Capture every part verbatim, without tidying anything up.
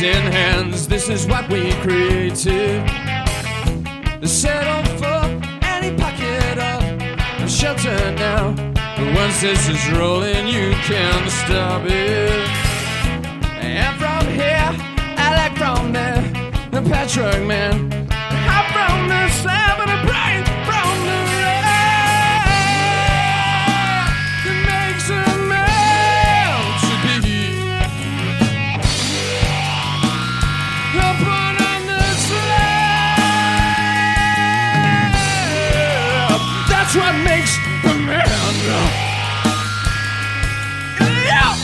in hands, this is what we created. Settle for any pocket of shelter now. But once this is rolling, you can't stop it. And from here, I like from there, the patchwork man. I'm from the slab of the brain, from the air. It makes a man to be. Upon on the slab, that's what makes a man. Yeah.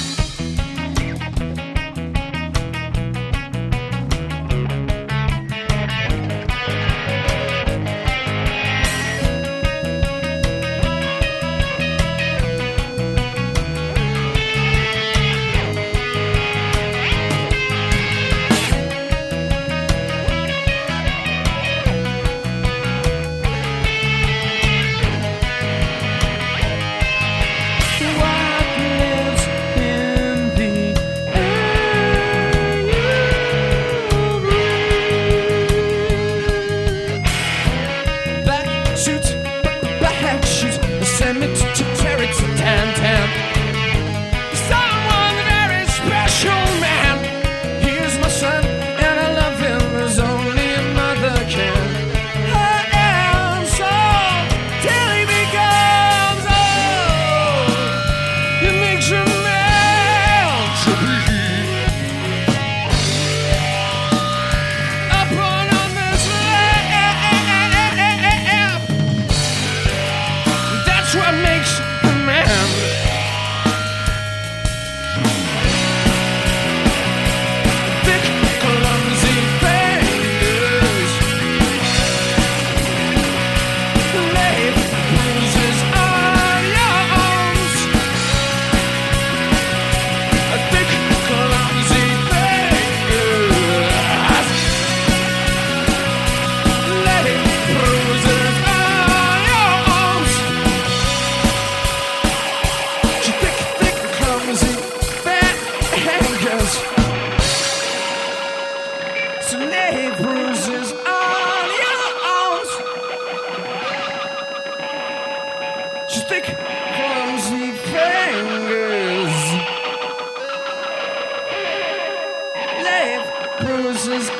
Bruises on your arms, just thick, clumsy fingers, leave bruises